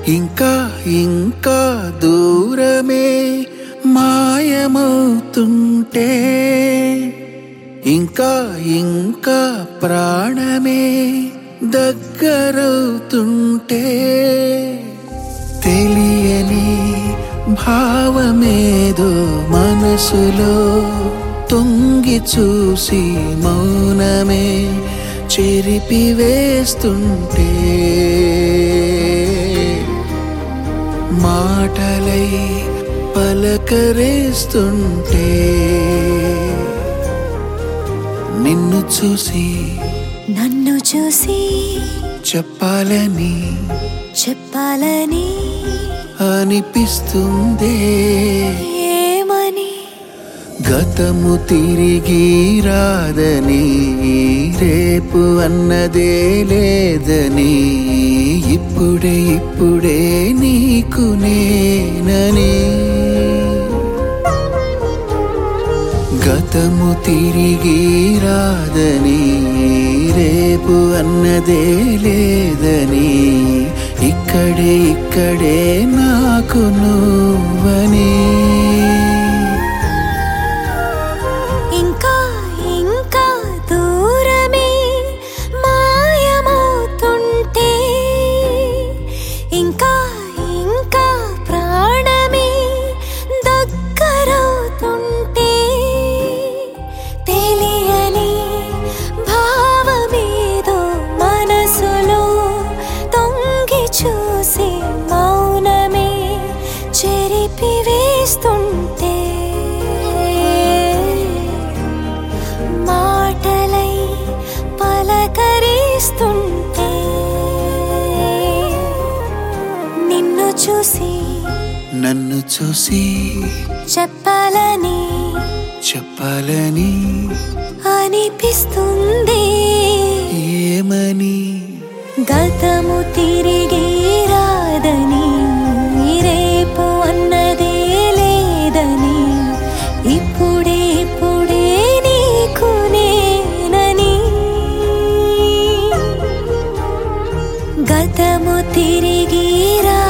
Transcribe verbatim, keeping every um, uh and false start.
ఇంకా ఇంకా దూరమే మాయమవుతుంటే, ఇంకా ఇంకా ప్రాణమే దగ్గరవుతుంటే, తెలియని భావమేదో మనసులో తొంగి చూసి మౌనమే చెరిపివేస్తుంటే, మాటలై పలకరేస్తుంటే, నిన్ను చూసి నన్ను చూసి చెప్పాలని చెప్పాలని అనిపిస్తుందే. ఏమని? గతము తిరిగి రాదని, రేపు అన్నదే లేదని, ఇప్పుడే ఇప్పుడే నీకు నేనని. గతము తిరిగి రాదని, రేపు అన్నదే లేదని, ఇక్కడే ఇక్కడే నాకు నువ్వని. ఇంకా ఇంకా దూరమే మాయమవుతుంటే, ఇంకా ఇంకా ప్రాణమే దగ్గరవుతుంటే, తెలియని భావమేదో మనసులో తొంగి చూసి మౌనమే చెరిపివేస్తుంటే, మాటలై పలకరిస్తుంటే, నిన్ను చూసి నన్ను చూసి చెప్పాలని చెప్పాలని అనిపిస్తుంది. ఏమని? గతము తిరిగి రాదని, రేపు అన్నదే లేదని, ఇప్పుడే ఇప్పుడే నీకు నేనని. గతము తిరిగి రా